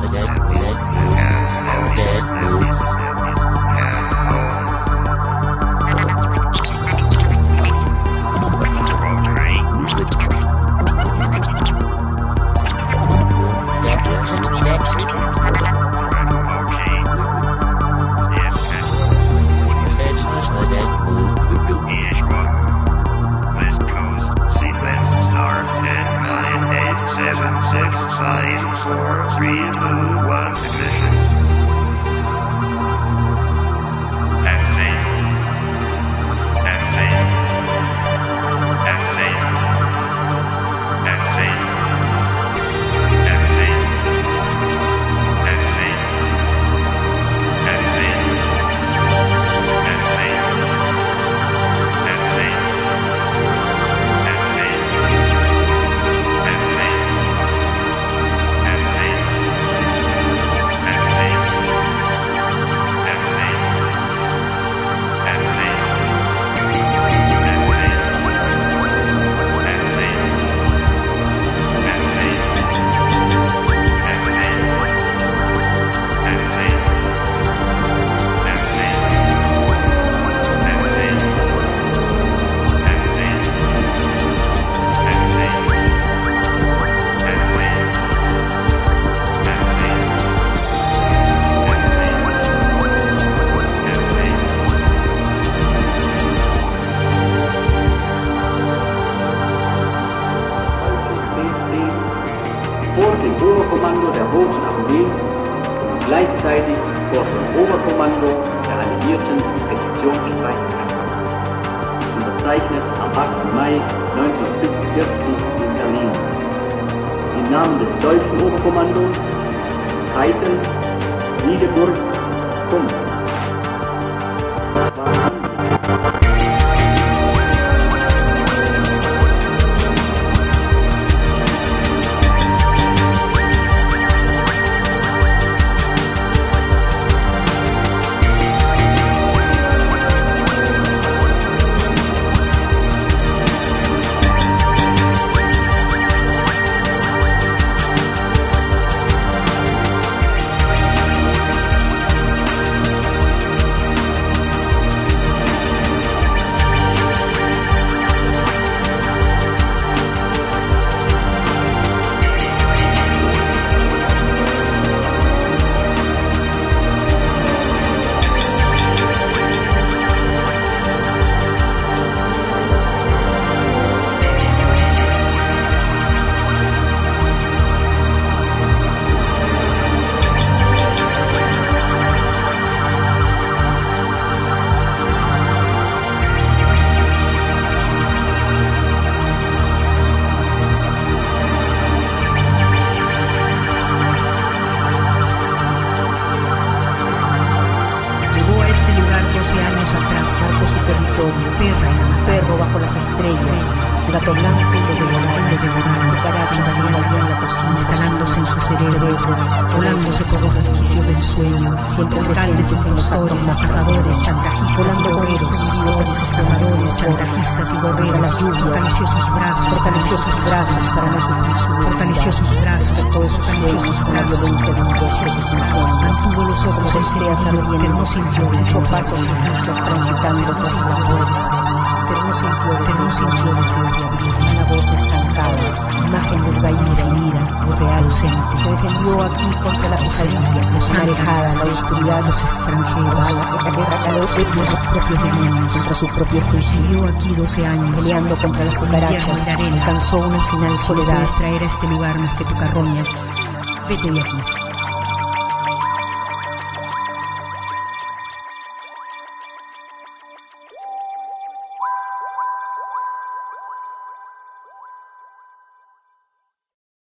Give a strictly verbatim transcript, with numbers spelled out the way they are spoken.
Oberkommando der Roten Armee und gleichzeitig vor dem Oberkommando der alliierten Expeditionsstreitkräfte. Unterzeichnet am achten Mai neunzehnhundertfünfundvierzig in Berlin. Im Namen des deutschen Oberkommandos Keitel, Wiedeburg, Kunz. Perro bajo las estrellas, gato blanco y lo devorando, devorando, cucarachas invadiendo la cocina, instalándose en su cerebro, volándose por los resquicios del sueño, siempre presentes en los actores, asadores, chantajistas y gorreros, hundidos, estimadores, chantajistas y gorreros, la lluvia, fortaleció sus brazos, fortaleció sus brazos para no sufrir su vida, fortaleció sus brazos, todo sus sueños con la violencia de un negocio que se impone, mantuvo los ojos estrellas a lo bien, no sintió ocho pasos y risas transitando tras la puerta. Pero no sintió deseo, no sintió deseo de abrir, una boca estancada, imagen desvaída, definida, lo real ausente. Se defendió aquí contra la pesadilla, los alejada, la oscuridad, los extranjeros, la guerra caló sus propios demonios, contra su propio juicio. Siguió aquí doce años, peleando contra las cucarachas, alcanzó una final soledad. No puedes traer a este lugar más que tu carroña, vete de aquí.